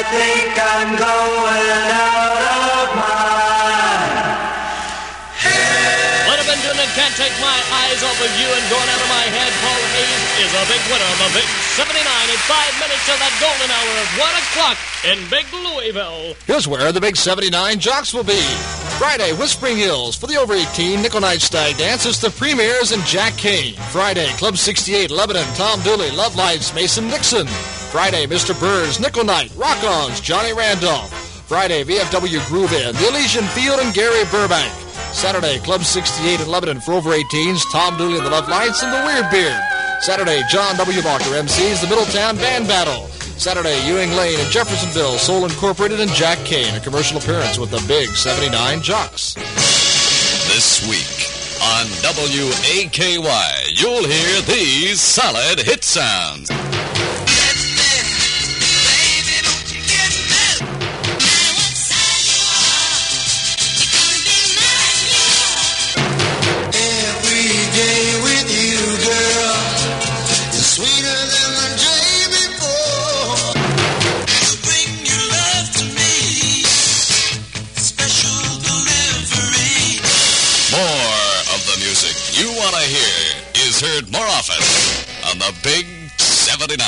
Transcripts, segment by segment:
think I'm going out of my head. What I've been doing and can't take my eyes off of you and going out of my head. Paul Hayes is a big winner of a big 79 in 5 minutes to that golden hour of 1 o'clock in Big Louisville. Here's where the big 79 jocks will be. Friday, Whispering Hills. For the over 18 Nickel Night Stag Dance, it's the Premiers and Jack Kane. Friday, Club 68, Lebanon, Tom Dooley, Love Lights, Mason Nixon. Friday, Mr. Burrs, Nickel Night, Rock-Ons, Johnny Randolph. Friday, VFW Groove In, The Elysian Field, and Gary Burbank. Saturday, Club 68 in Lebanon for over 18s, Tom Dooley and the Love Lights, and the Weird Beard. Saturday, John W. Walker MCs, the Middletown Band Battle. Saturday, Ewing Lane in Jeffersonville, Soul Incorporated, and Jack Kane, a commercial appearance with the big 79 jocks. This week on WAKY, you'll hear these solid hit sounds. Heard more often on the Big 79.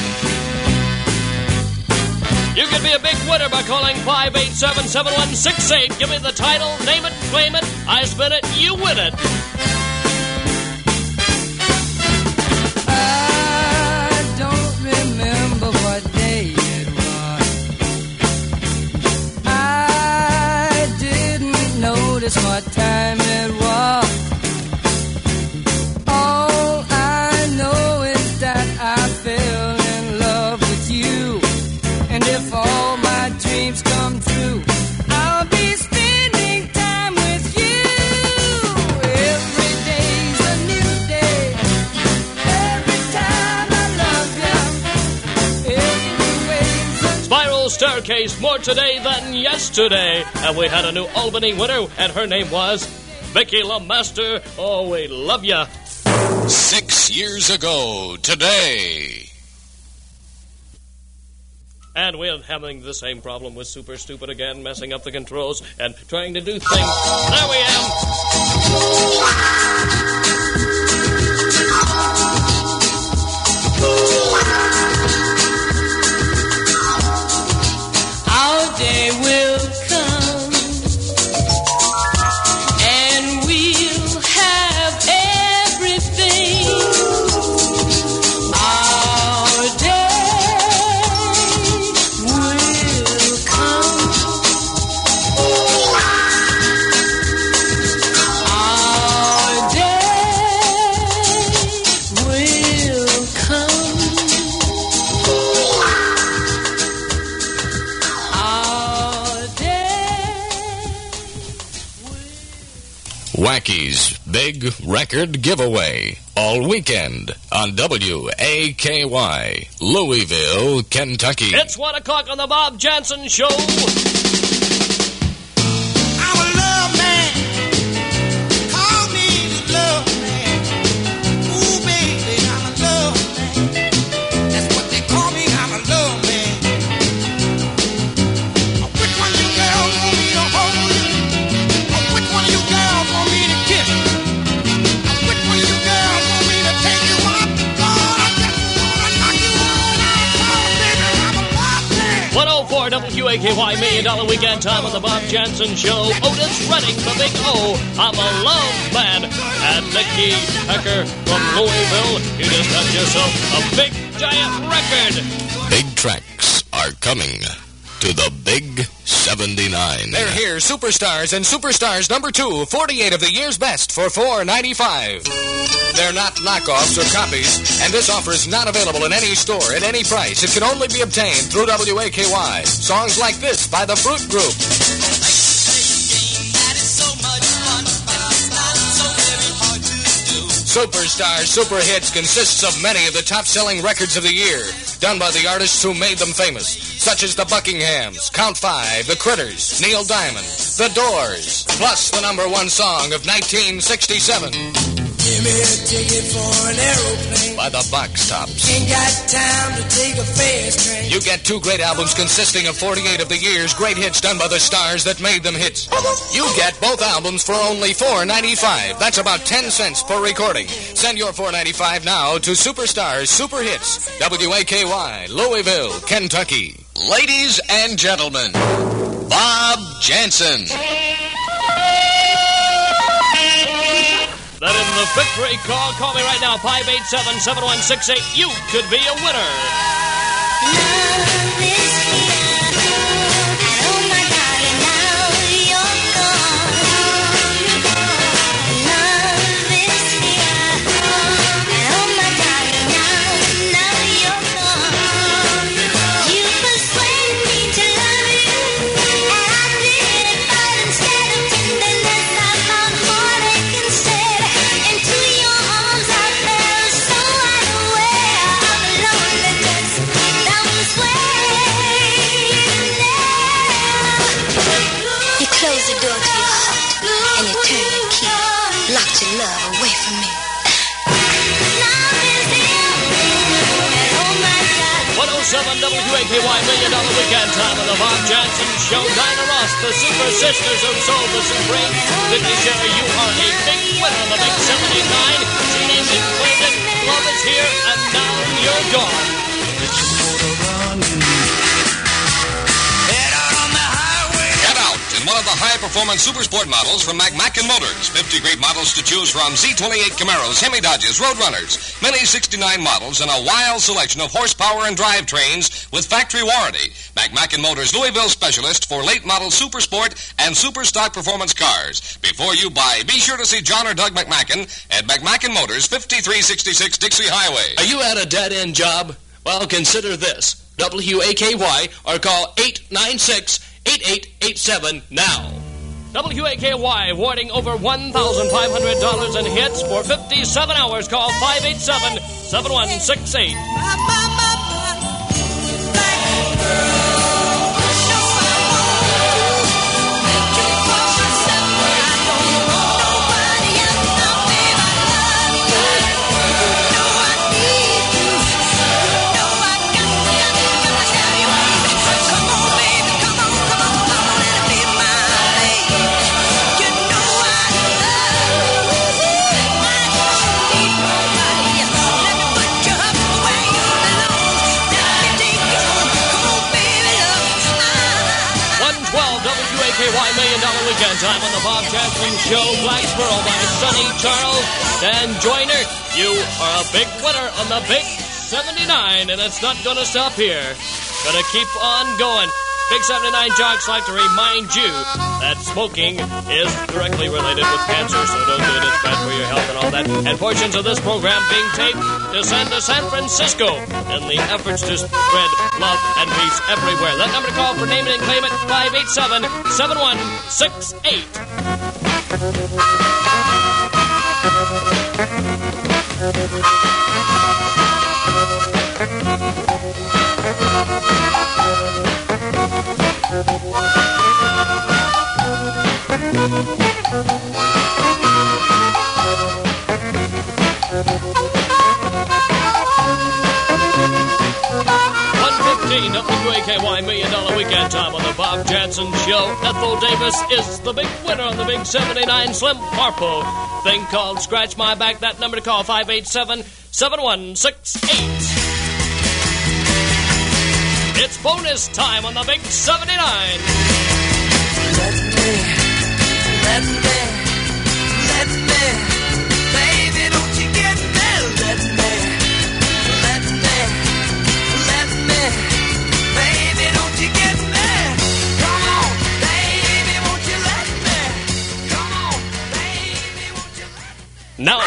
You can be a big winner by calling 587-7168. Give me the title, name it, claim it. I spin it, you win it. I don't remember what day it was. I didn't notice what time it was. Come true. I'll be spending time with you. Every day's a new day. Every time I love you. Every way's a Spiral Staircase, more today than yesterday. And we had a new Albany winner, and her name was Vicky LeMaster. Oh, we love ya. 6 years ago today. And we're having the same problem with Super Stupid again, messing up the controls and trying to do things. There we am. Our day will come, and we'll have everything. Our day will come. Our day will come. Wacky's Big Record Giveaway. All weekend on WAKY, Louisville, Kentucky. It's 1 o'clock on the Bob Jansen Show. I'm a love man. Call me the love man. Ooh, baby, I'm a love man. That's what they call me, I'm a love man. Which one of you girls want me to hold you? Which one of you girls want me to kiss? Which one of you girls want me to take you up? Lord, I just wanna knock you all out. Oh, baby, I'm a love man. 104 WAKY $1 Million Weekend Time on the Bob Jansen Show. Otis Redding, the Big O. I'm a love man. And Nicky Hecker from Louisville. You just got yourself a big, giant record. Big tracks are coming to the Big 79. They're here, Superstars and Superstars number 2, 48 of the year's best for $4.95. They're not knockoffs or copies, and this offer is not available in any store at any price. It can only be obtained through WAKY. Songs like this by the Fruit Group. Superstars Super Hits consists of many of the top-selling records of the year, done by the artists who made them famous, such as the Buckinghams, Count 5, the Critters, Neil Diamond, the Doors, plus the #1 song of 1967. Give me a ticket for an aeroplane. By the box tops. Ain't got time to take a fast train. You get 2 great albums consisting of 48 of the year's great hits done by the stars that made them hits. You get both albums for only $4.95. That's about 10 cents per recording. Send your $4.95 now to Superstars Super Hits, WAKY, Louisville, Kentucky. Ladies and gentlemen, Bob Jansen. That is the victory call. Call me right now, 587-7168. You could be a winner. Love is here, and oh my darling, now you're gone. Love is here, and oh my darling, now you're gone. You persuaded me to love you, and I did, but instead of tenderness, I found heartache instead. Into your arms I fell, so unaware of loneliness. That was you closed the door to your heart, and you turned the key, locked your love away from me. Love is here, and oh my God. 107 WAKY $1 Million Weekend Time on the Bob Jansen Show. Dinah Ross, the Super Sisters of Soul, the Supreme. Vicky Sherry, you are a big winner on the Big 79. She named it, claimed it. Love is here, and now you're gone. Get out in one of the high-performance super sport models from McMacken Motors. 50 great models to choose from. Z28 Camaros, Hemi Dodges, Roadrunners, many 69 models, and a wild selection of horsepower and drivetrains with factory warranty. McMacken Motors, Louisville specialist for late model super sport and super stock performance cars. Before you buy, be sure to see John or Doug McMacken at McMacken Motors, 5366 Dixie Highway. Are you at a dead-end job? Well, consider this. WAKY or call 896-8887 now. WAKY awarding over $1,500 in hits for 57 hours. Call 587-7168. WAKY $1 Million Weekend Time on the Bob Jansen Show. Blacksboro by Sonny Charles. Dan Joyner, you are a big winner on the Big 79, and it's not going to stop here. Going to keep on going. Big 79 jocks like to remind you that smoking is directly related with cancer, so don't do it. It's bad for your health and all that. And portions of this program being taped to send to San Francisco in the efforts to spread love and peace everywhere. That number to call for name it and claim it, 587-7168. WAKY $1 Million Weekend Time on the Bob Jansen Show. Ethel Davis is the big winner on the Big 79 Slim Harpo thing called Scratch My Back. That number to call, 587-7168. It's bonus time on the Big 79. Let me, baby, don't you get me. Let me, baby, don't you get me. Come on, baby, won't you let me. Come on, baby, won't you let me. Now,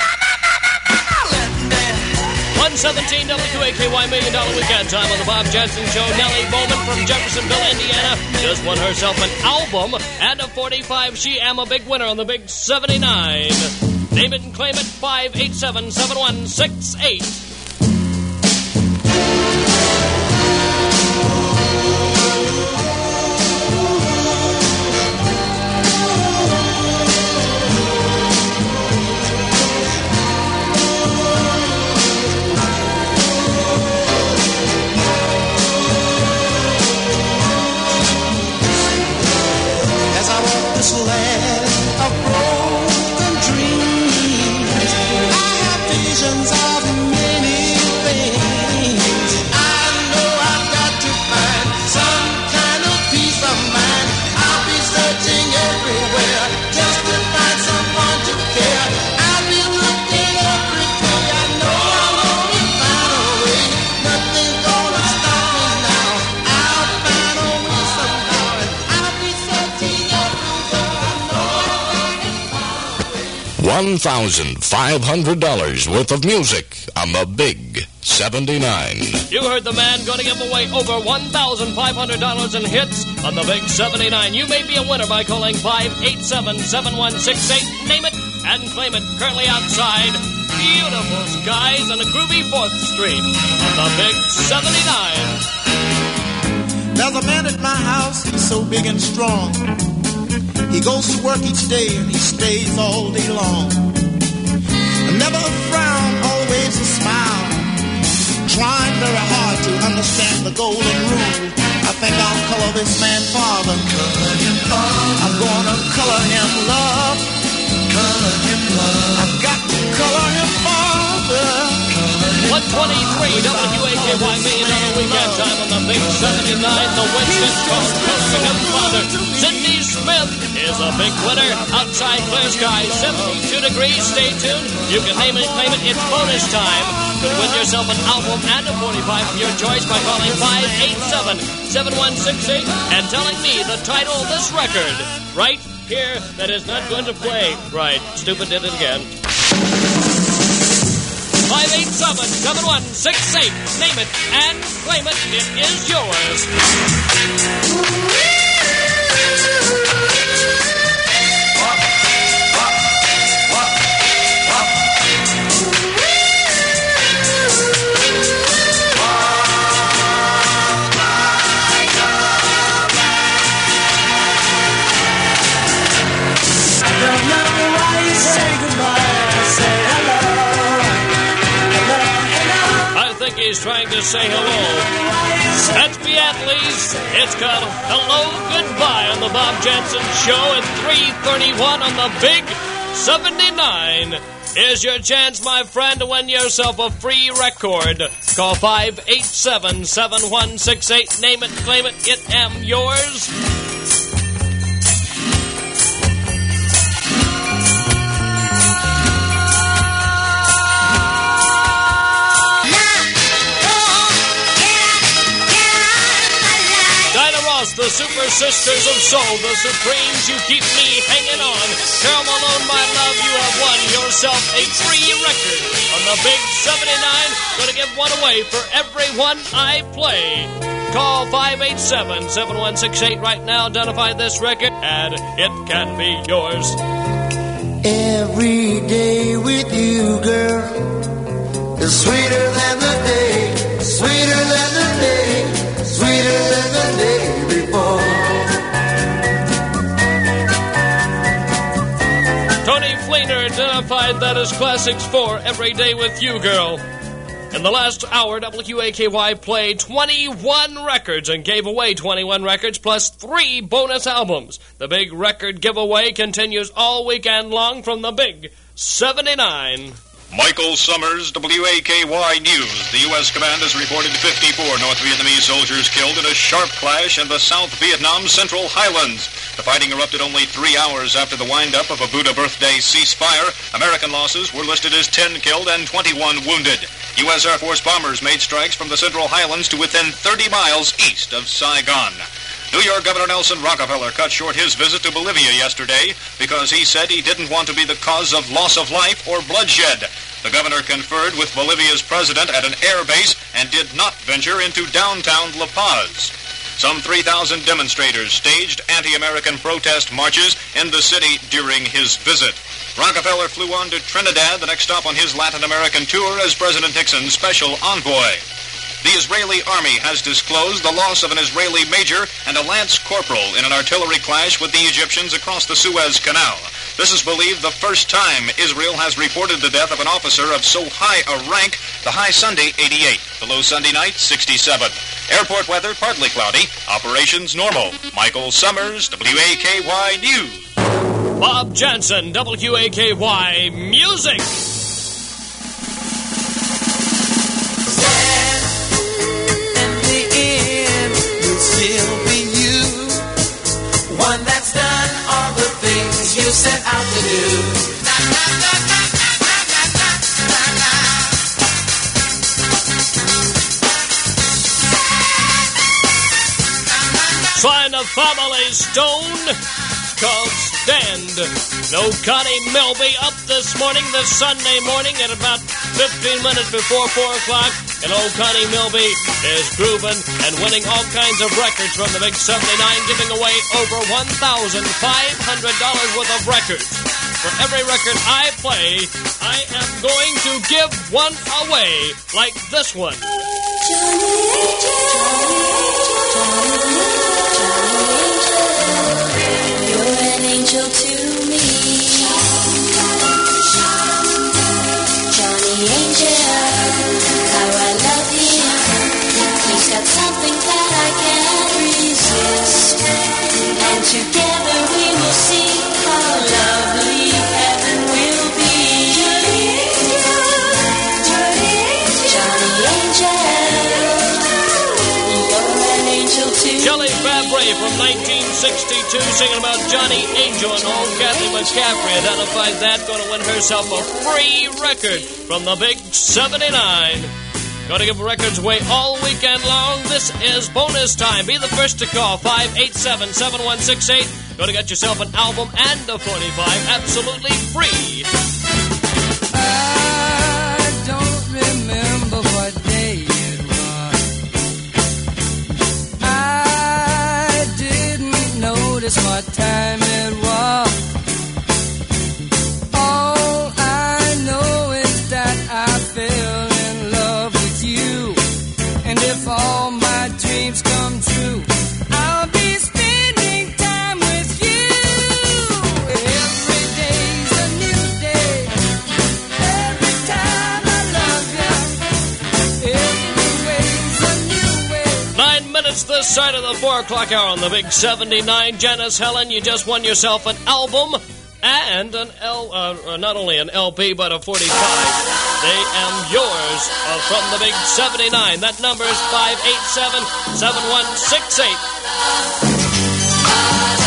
117 WAKY $1 Million Weekend Time on the Bob Jansen Show. Nellie Bowman from Jeffersonville, Indiana, just won herself an album and a 45. She am a big winner on the Big 79. Name it and claim it, 587-7168. $1,500 worth of music on the Big 79. You heard the man going to give away over $1,500 in hits on the Big 79. You may be a winner by calling 587-7168. Name it and claim it. Currently outside, beautiful skies on a groovy 4th Street on the Big 79. There's a man at my house, he's so big and strong. He goes to work each day and he stays all day long. Never a frown, always a smile. Trying very hard to understand the golden rule. I think I'll color this man father. Color him father. I'm gonna color him love. Color him love. I've got to color him father. 123 WAKY Million Dollar Weekend Time on the Big 79. The Winston called Coloring Him Father. Sydney Smith is a big winner. Outside clear skies, 72 degrees. Stay tuned. You can name it, claim it. It's bonus time. You can win yourself an album and a 45 of your choice by calling 587-7168 and telling me the title of this record right here that is not going to play. Right. Stupid did it again. 587-7168. Name it and claim it. It is yours. He's trying to say hello. That's Beatles. It's called Hello Goodbye on the Bob Jensen Show at 3:31 on the Big 79. Here's your chance, my friend, to win yourself a free record. Call 587-7168. Name it, claim it, it am yours. The Super Sisters of Soul, the Supremes, you keep me hanging on. Carol Malone, my love, you have won yourself a free record on the Big 79. Going to give one away for everyone I play. Call 587-7168 right now. Identify this record, and it can be yours. Every day with you, girl, is sweeter than the day, sweeter than the day, sweeter than the day before. Tony Fleener identified that as Classics 4, Every Day With You, Girl. In the last hour, WAKY played 21 records and gave away 21 records plus 3 bonus albums. The big record giveaway continues all weekend long from the Big 79. Michael Summers, WAKY News. The U.S. command has reported 54 North Vietnamese soldiers killed in a sharp clash in the South Vietnam Central Highlands. The fighting erupted only 3 hours after the wind-up of a Buddha birthday ceasefire. American losses were listed as 10 killed and 21 wounded. U.S. Air Force bombers made strikes from the Central Highlands to within 30 miles east of Saigon. New York Governor Nelson Rockefeller cut short his visit to Bolivia yesterday because he said he didn't want to be the cause of loss of life or bloodshed. The governor conferred with Bolivia's president at an air base and did not venture into downtown La Paz. Some 3,000 demonstrators staged anti-American protest marches in the city during his visit. Rockefeller flew on to Trinidad, the next stop on his Latin American tour as President Nixon's special envoy. The Israeli army has disclosed the loss of an Israeli major and a lance corporal in an artillery clash with the Egyptians across the Suez Canal. This is believed the first time Israel has reported the death of an officer of so high a rank. The high Sunday, 88. The low Sunday night, 67. Airport weather, partly cloudy. Operations normal. Michael Summers, WAKY News. Bob Jensen, WAKY Music. Still be you, one that's done all the things you set out to do. Na, na, na, na, na, na, na, na. Trying to Family Stone. called Stand. No Connie Milby up this morning, this Sunday morning at about 15 minutes before 4 o'clock. And old Connie Milby is grooving and winning all kinds of records from the Big 79, giving away over $1,500 worth of records. For every record I play, I am going to give one away, like this one. You're an angel to me, Johnny Angel. How I love him. He's got something that I can't resist, and together we will see how lovely heaven will be. Johnny Angel, you're an angel too. Shelley Fabre from 1962 singing about Johnny Angel, and old Kathy McCaffrey identified that, going to win herself a free record from the Big 79. Going to give records away all weekend long. This is bonus time. Be the first to call, 587-7168. Going to get yourself an album and a 45 absolutely free. I don't remember what day it was. I didn't notice what time it was. All I know is that I fell in love with you. And if all my dreams come true, I'll be spending time with you. Every day's a new day. Every time I love you. Every way's a new way. 9 minutes this side of the 4 o'clock hour on the Big 79. Janice Helen, you just won yourself an album and an not only an LP, but a 45. They am yours from the Big 79. That number is 587-7168.